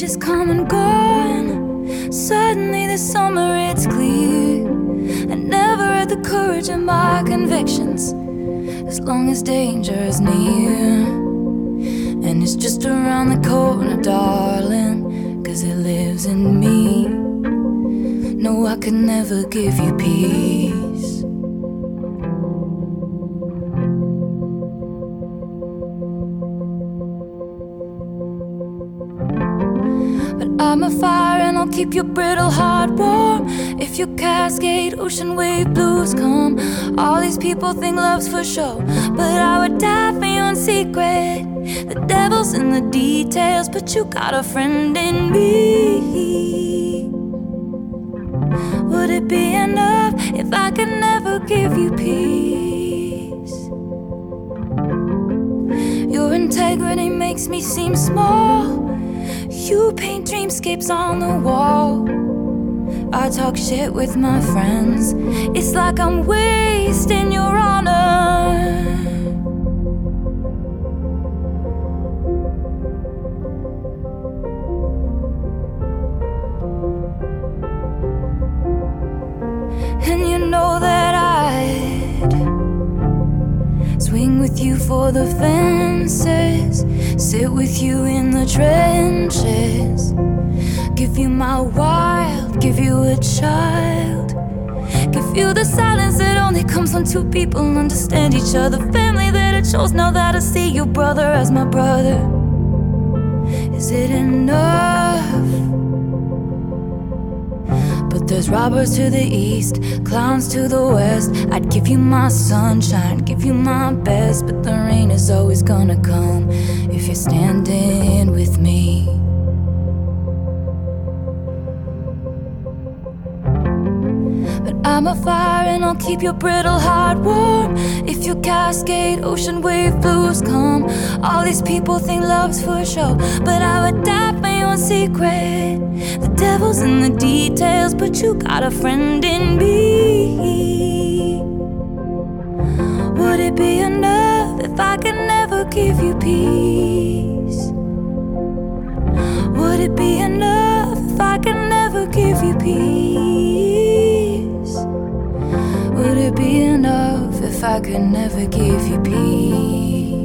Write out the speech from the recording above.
has come and gone. Suddenly this summer it's clear I never had the courage of my convictions. As long as danger is near, and it's just around the corner, darling, 'cause it lives in me. No, I could never give you peace. But I'm a fire and I'll keep your brittle heart warm. If your cascade ocean wave blues come, all these people think love's for show, but I would die for you in secret. The devil's in the details, but you got a friend in me. Would it be enough if I could never give you peace? Your integrity makes me seem small. You paint dreamscapes on the wall. I talk shit with my friends. It's like I'm wasting your honor. And you know that I'd swing with you for the fences, sit with you in the trenches, give you my wild, give you a child, give you the silence that only comes when two people understand each other, family that I chose now that I see your brother as my brother. Is it enough? But there's robbers to the east, clowns to the west. I'd give you my sunshine, give you my best, but the rain is always gonna come if you're standing with me. But I'm a fire and I'll keep your brittle heart warm. If your cascade ocean wave blues come, all these people think love's for show, but I would die for you in secret. The devil's in the details, but you got a friend in me. Would it be enough if I could never give you peace? Would it be enough if I could never give you peace? Would it be enough if I could never give you peace?